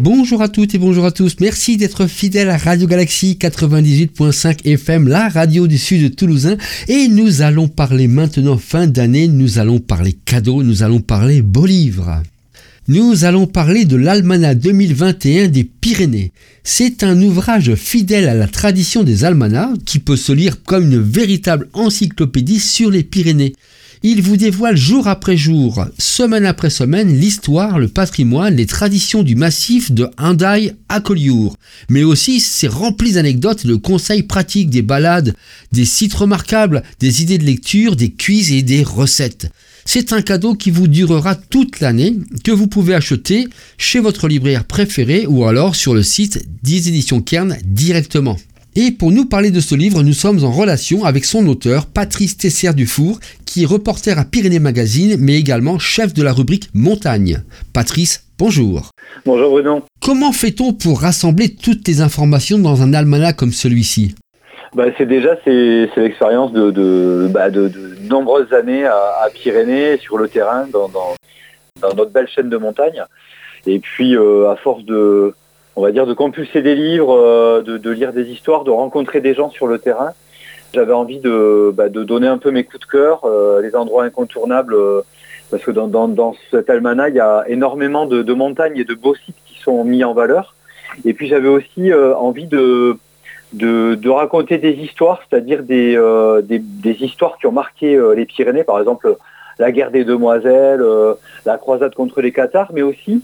Bonjour à toutes et bonjour à tous. Merci d'être fidèles à Radio Galaxie 98.5 FM, la radio du Sud toulousain. Et nous allons parler maintenant fin d'année, nous allons parler cadeaux, nous allons parler beaux livres. Nous allons parler de l'Almanach 2021 des Pyrénées. C'est un ouvrage fidèle à la tradition des almanachs qui peut se lire comme une véritable encyclopédie sur les Pyrénées. Il vous dévoile jour après jour, semaine après semaine, l'histoire, le patrimoine, les traditions du massif de Hendaye à Collioure. Mais aussi, c'est rempli d'anecdotes et de conseils pratiques, des balades, des sites remarquables, des idées de lecture, des quiz et des recettes. C'est un cadeau qui vous durera toute l'année, que vous pouvez acheter chez votre libraire préféré ou alors sur le site des éditions Kern directement. Et pour nous parler de ce livre, nous sommes en relation avec son auteur, Patrice Tesser-Dufour, qui est reporter à Pyrénées Magazine, mais également chef de la rubrique Montagne. Patrice, bonjour. Bonjour Bruno. Comment fait-on pour rassembler toutes les informations dans un almanach comme celui-ci ? C'est l'expérience de nombreuses années à Pyrénées, sur le terrain, dans notre belle chaîne de montagne. Et puis, à force de compulser des livres, de lire des histoires, de rencontrer des gens sur le terrain, j'avais envie de donner un peu mes coups de cœur, les endroits incontournables, parce que dans cet almanach, il y a énormément de montagnes et de beaux sites qui sont mis en valeur. Et puis, j'avais aussi envie de raconter des histoires, c'est-à-dire des histoires qui ont marqué les Pyrénées, par exemple la guerre des Demoiselles, la croisade contre les Cathares, mais aussi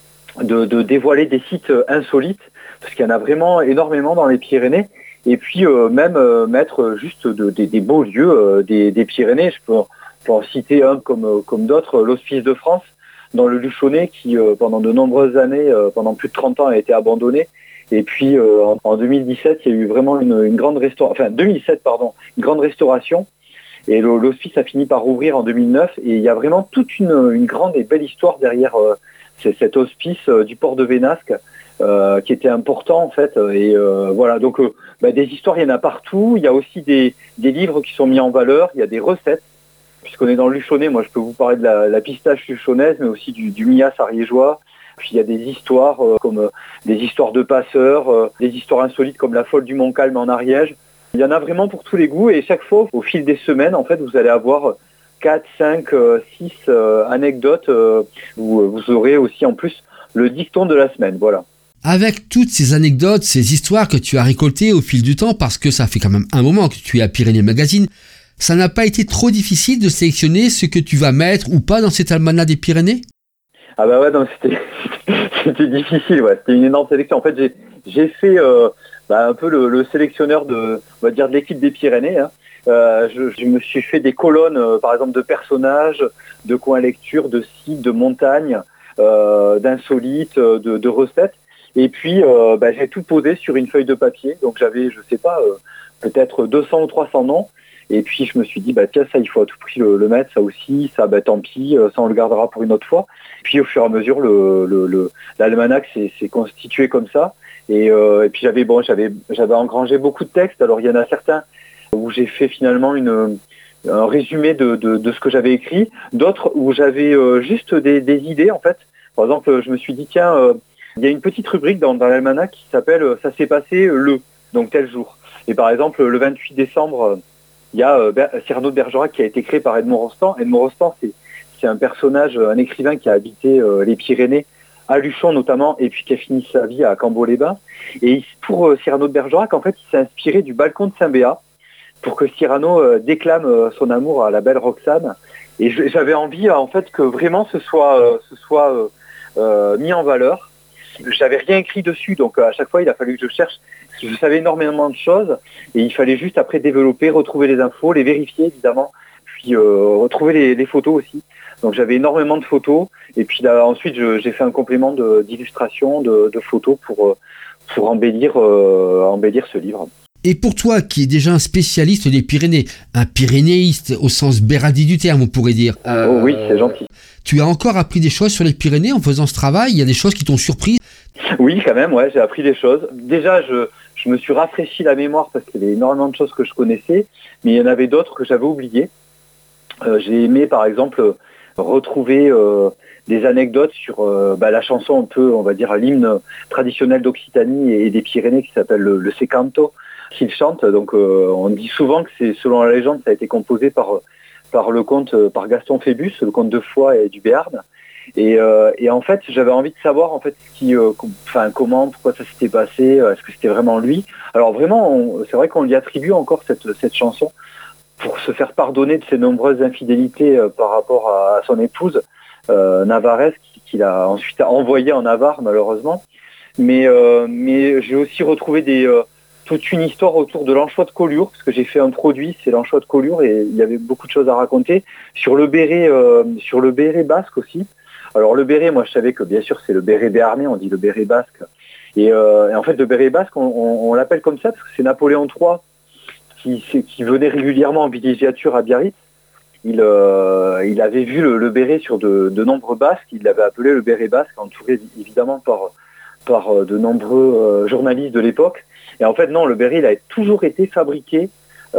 de dévoiler des sites insolites, parce qu'il y en a vraiment énormément dans les Pyrénées, et puis même mettre juste des beaux lieux des Pyrénées. Je peux en citer un comme d'autres, l'Hospice de France, dans le Luchonnet, qui pendant de nombreuses années, pendant plus de 30 ans, a été abandonné. Et puis en 2017, il y a eu vraiment une grande restauration, une grande restauration. Et l'hospice a fini par rouvrir en 2009. Et il y a vraiment toute une grande et belle histoire derrière cet hospice du port de Vénasque, qui était important en fait. Et voilà, donc des histoires, il y en a partout. Il y a aussi des livres qui sont mis en valeur. Il y a des recettes. Puisqu'on est dans le Luchonnet, moi je peux vous parler de la pistache luchonnaise, mais aussi du mias ariégeois. Puis il y a des histoires comme des histoires de passeurs, des histoires insolites comme la folle du Montcalm en Ariège. Il y en a vraiment pour tous les goûts, et chaque fois, au fil des semaines, en fait, vous allez avoir 4, 5, 6 anecdotes où vous aurez aussi en plus le dicton de la semaine. Voilà. Avec toutes ces anecdotes, ces histoires que tu as récoltées au fil du temps, parce que ça fait quand même un moment que tu es à Pyrénées Magazine, ça n'a pas été trop difficile de sélectionner ce que tu vas mettre ou pas dans cet almanach des Pyrénées ? Ah non, c'était difficile, ouais. C'était une énorme sélection. En fait, j'ai fait un peu le sélectionneur de l'équipe des Pyrénées. Hein. Je me suis fait des colonnes, par exemple, de personnages, de coins lecture, de sites, de montagnes, d'insolites, de recettes. Et puis, j'ai tout posé sur une feuille de papier. Donc, j'avais, peut-être 200 ou 300 noms. Et puis je me suis dit, tiens, ça il faut à tout prix le mettre, ça aussi, ça tant pis, ça on le gardera pour une autre fois. Puis au fur et à mesure, l'almanach s'est constitué comme ça. Et puis j'avais engrangé beaucoup de textes. Alors il y en a certains où j'ai fait finalement un résumé de ce que j'avais écrit, d'autres où j'avais juste des idées en fait. Par exemple, je me suis dit, tiens, il y a une petite rubrique dans l'almanach qui s'appelle « Ça s'est passé donc tel jour ». Et par exemple, le 28 décembre... il y a Cyrano de Bergerac qui a été créé par Edmond Rostand. Edmond Rostand, c'est un personnage, un écrivain qui a habité les Pyrénées, à Luchon notamment, et puis qui a fini sa vie à Cambo-les-Bains. Et pour Cyrano de Bergerac, en fait, il s'est inspiré du balcon de Saint-Béat pour que Cyrano déclame son amour à la belle Roxane. Et j'avais envie, en fait, que vraiment ce soit mis en valeur. J'avais rien écrit dessus, donc à chaque fois, il a fallu que je cherche. Je savais énormément de choses et il fallait juste après développer, retrouver les infos, les vérifier évidemment, puis retrouver les photos aussi. Donc j'avais énormément de photos et puis là, ensuite j'ai fait un complément d'illustration, de photos pour embellir ce livre. Et pour toi, qui es déjà un spécialiste des Pyrénées, un pyrénéiste au sens béradi du terme, on pourrait dire. Oh oui, c'est gentil. Tu as encore appris des choses sur les Pyrénées en faisant ce travail ? Il y a des choses qui t'ont surpris ? Oui, quand même, ouais, j'ai appris des choses. Déjà, je me suis rafraîchi la mémoire parce qu'il y avait énormément de choses que je connaissais, mais il y en avait d'autres que j'avais oubliées. J'ai aimé, par exemple, retrouver des anecdotes sur la chanson un peu, on va dire, l'hymne traditionnel d'Occitanie et des Pyrénées qui s'appelle le Secanto qu'il chante. Donc on dit souvent que c'est, selon la légende, ça a été composé par le comte, par Gaston Phébus, le comte de Foix et du Béarn. Et en fait, j'avais envie de savoir en fait comment, pourquoi ça s'était passé, est-ce que c'était vraiment lui. Alors vraiment, c'est vrai qu'on lui attribue encore cette chanson pour se faire pardonner de ses nombreuses infidélités par rapport à son épouse Navarrese, qu'il a ensuite envoyée en Navarre malheureusement. Mais j'ai aussi retrouvé toute une histoire autour de l'anchois de Collioure, parce que j'ai fait un produit, c'est l'anchois de Collioure, et il y avait beaucoup de choses à raconter sur le béret basque aussi. Alors le béret, moi je savais que bien sûr c'est le béret béarnais, on dit le béret basque. Et en fait le béret basque, on l'appelle comme ça parce que c'est Napoléon III qui venait régulièrement en villégiature à Biarritz. Il avait vu le béret sur de nombreux basques, il l'avait appelé le béret basque, entouré évidemment par de nombreux journalistes de l'époque. Et en fait non, le béret il a toujours été fabriqué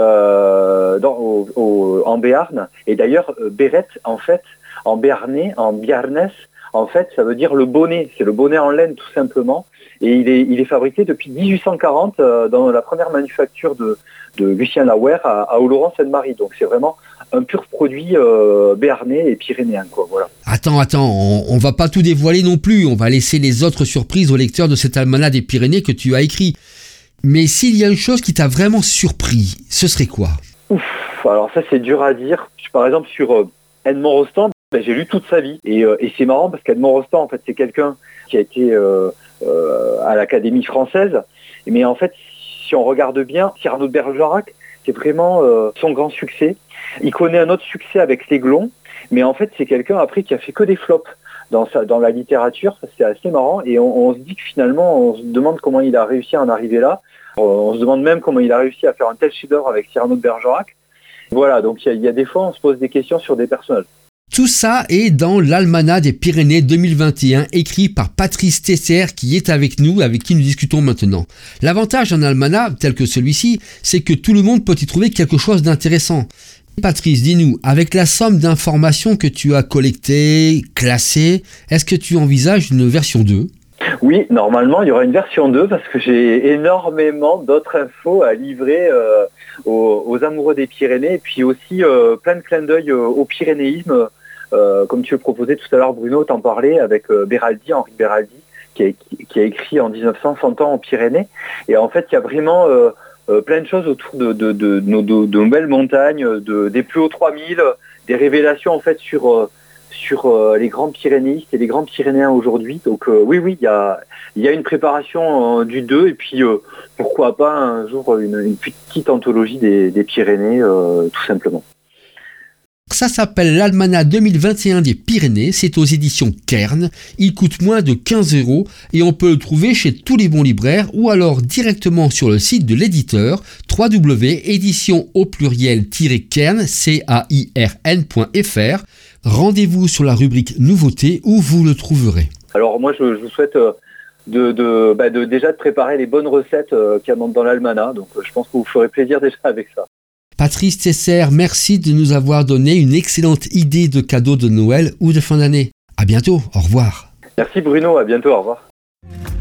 en Béarn. Et d'ailleurs béret en fait en béarnais, en biarnès, en fait, ça veut dire le bonnet. C'est le bonnet en laine, tout simplement. Et il est fabriqué depuis 1840 dans la première manufacture de Lucien Lauer à Oloron-Sainte-Marie. Donc, c'est vraiment un pur produit béarnais et pyrénéen, quoi. Voilà. Attends, on va pas tout dévoiler non plus. On va laisser les autres surprises aux lecteurs de cet almanach des Pyrénées que tu as écrit. Mais s'il y a une chose qui t'a vraiment surpris, ce serait quoi? Ouf, alors ça, c'est dur à dire. Par exemple, sur Edmond Rostand, j'ai lu toute sa vie et c'est marrant parce qu'Edmond Rostand en fait c'est quelqu'un qui a été à l'Académie française, mais en fait si on regarde bien, Cyrano de Bergerac c'est vraiment son grand succès. Il connaît un autre succès avec l'Aiglon, mais en fait c'est quelqu'un après qui a fait que des flops dans la littérature. C'est assez marrant et on se dit que finalement on se demande comment il a réussi à en arriver là. On se demande même comment il a réussi à faire un tel chef-d'œuvre avec Cyrano de Bergerac. Voilà, donc il y a des fois on se pose des questions sur des personnages. Tout ça est dans l'Almanach des Pyrénées 2021, écrit par Patrice Tesser, qui est avec nous, avec qui nous discutons maintenant. L'avantage d'un almanach, tel que celui-ci, c'est que tout le monde peut y trouver quelque chose d'intéressant. Patrice, dis-nous, avec la somme d'informations que tu as collectées, classées, est-ce que tu envisages une version 2 ? Oui, normalement, il y aura une version 2 parce que j'ai énormément d'autres infos à livrer aux amoureux des Pyrénées et puis aussi plein de clins d'œil au pyrénéisme. Comme tu le proposais tout à l'heure, Bruno, t'en parlais avec Beraldi, Henri Beraldi, qui a écrit en 1900 100 ans en Pyrénées. Et en fait, il y a vraiment plein de choses autour de nos belles montagnes, des plus hauts 3000, des révélations en fait sur les grands pyrénéistes et les grands pyrénéens aujourd'hui. Donc oui, il y a une préparation du 2 et puis pourquoi pas un jour une petite anthologie des Pyrénées, tout simplement. Ça s'appelle l'Almanach 2021 des Pyrénées, c'est aux éditions Kern. Il coûte moins de 15 € et on peut le trouver chez tous les bons libraires ou alors directement sur le site de l'éditeur www.édition-kern.fr. Rendez-vous sur la rubrique Nouveautés où vous le trouverez. Alors moi je vous souhaite déjà de préparer les bonnes recettes qu'il y a dans l'Almanach, donc je pense que vous ferez plaisir déjà avec ça. Patrice Tesser, merci de nous avoir donné une excellente idée de cadeau de Noël ou de fin d'année. À bientôt, au revoir. Merci Bruno, à bientôt, au revoir.